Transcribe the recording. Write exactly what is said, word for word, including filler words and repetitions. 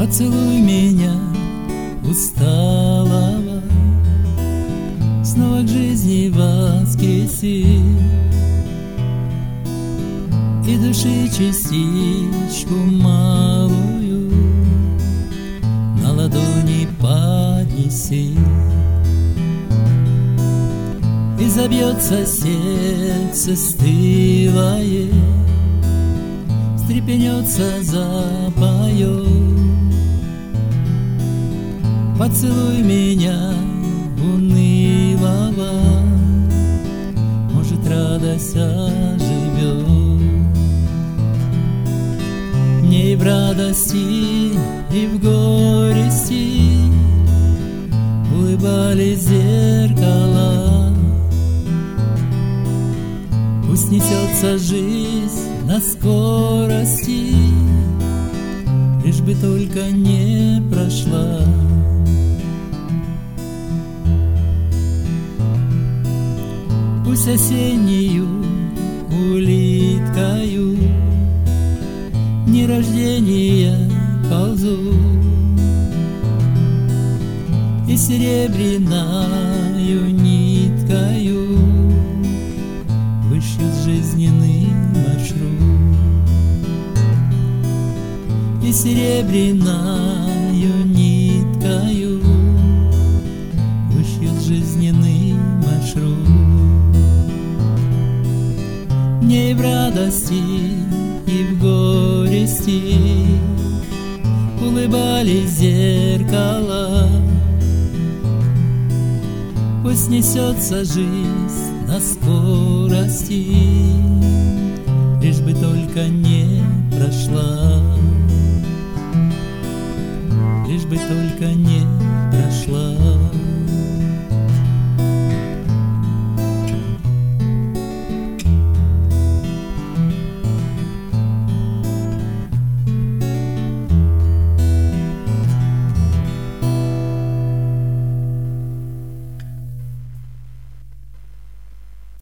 Поцелуй меня, усталого, снова к жизни воскреси, и души частичку малую на ладони поднеси. И забьется сердце стылое, встрепенется, запоет. Поцелуй меня, унылого, может, радость оживет. Мне и в радости, и в горести улыбались зеркала. Пусть несется жизнь на скорости, лишь бы только не прошла. Пусть осеннею улиткою дни рождения ползут, и серебряною ниткою вышьют жизненный маршрут. И серебряною ниткою вышьют жизненный маршрут. Мне и в радости, и в горести улыбались зеркала. Пусть несется жизнь на скорости, лишь бы только не прошла, лишь бы только не